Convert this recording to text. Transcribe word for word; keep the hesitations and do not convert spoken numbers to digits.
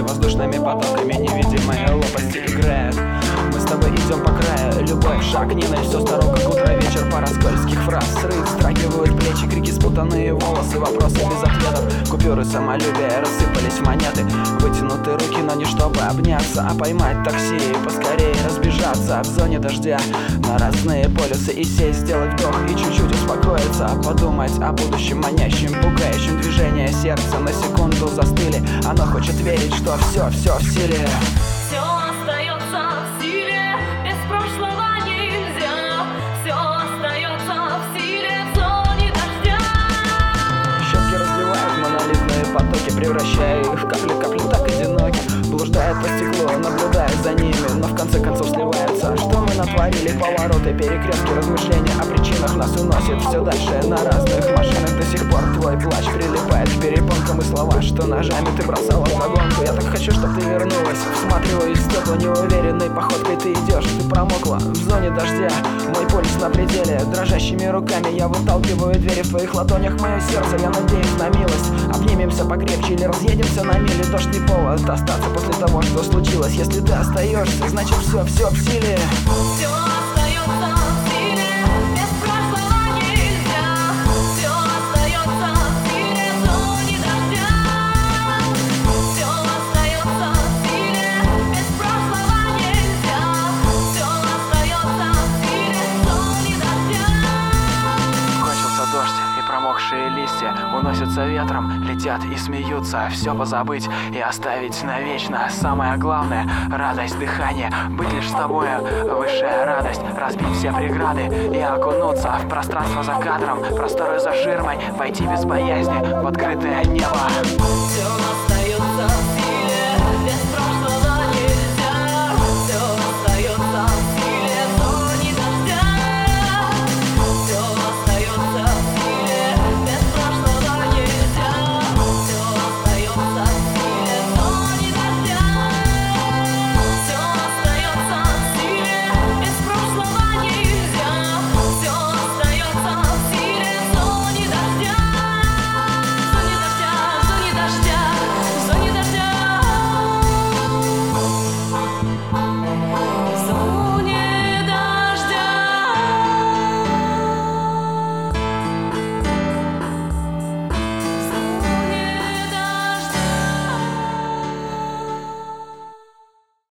воздушными потоками невидимые лопасти играет. Мы с тобой идем по краю, любой шаг не на все старо, как утро, вечер, пара скользких фраз. Срыв, страгивают плечи, крики, спутанные волосы, вопросы без ответов. Купюры самолюбия рассыпались в монеты. Вытянуты руки, но не чтобы обняться, а поймать такси и поскорее разбежаться в зоне дождя на разные полюсы и сесть, сделать вдох и чуть-чуть успокоиться, подумать о будущем манящем, пугающем. Движения сердца на секунду застыли, оно хочет верить, что все, все в силе. Все остается в силе, без прошлого нельзя. Все остается в силе, в зоне дождя. Щетки разливают монолитные потоки, превращая их в капли-капли так одиноки. Блуждает по стеклу, наблюдая за ними, но в конце концов сливается. Что мы натворили? Повороты, перекрестки, размышления о причинах нас уносит все дальше на разных машинах. До сих пор твой плач прилипает к перепонкам, и слова, что ножами ты бросала вдогонку. Я так хочу, чтоб ты вернулась. Всматриваюсь в стекла, неуверенной походкой ты идешь. Ты промокла в зоне дождя, мой пульс на пределе. Дрожащими руками я выталкиваю двери, в твоих ладонях мое сердце. Я надеюсь на милость, обнимемся покрепче или разъедемся на мили. Дождь не повод остаться после того, что случилось. Если ты остаешься, значит все, все в силе. Все остается в силе, без прошлого нельзя. Все остается в силе, в зоне дождя. Все остается в силе, без прошлого нельзя. Все остается в силе, в зоне дождя. Кончился дождь, и промокшие листья уносятся ветром, летят и смеются. Все позабыть и оставить навечно. Самое главное — радость дыхания. Быть лишь с тобою — высшая радость. Разбить все преграды и окунуться в пространство за кадром, просторы за ширмой, войти без боязни в открытое небо. Все остается в